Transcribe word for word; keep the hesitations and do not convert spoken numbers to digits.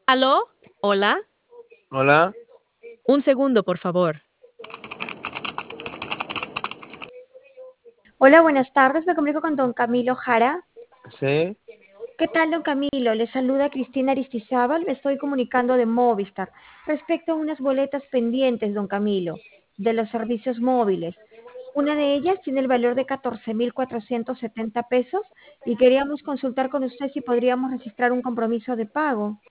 ¿Aló? ¿Hola? Hola, Un segundo, por favor. Hola, buenas tardes. Me comunico con don Camilo Jara. sí, ¿Qué tal, don Camilo? Le saluda Cristina Aristizábal. Me estoy comunicando de Movistar respecto a unas boletas pendientes, don Camilo, de los servicios móviles. Una de ellas tiene el valor de catorce mil cuatrocientos setenta pesos y queríamos consultar con usted si podríamos registrar un compromiso de pago.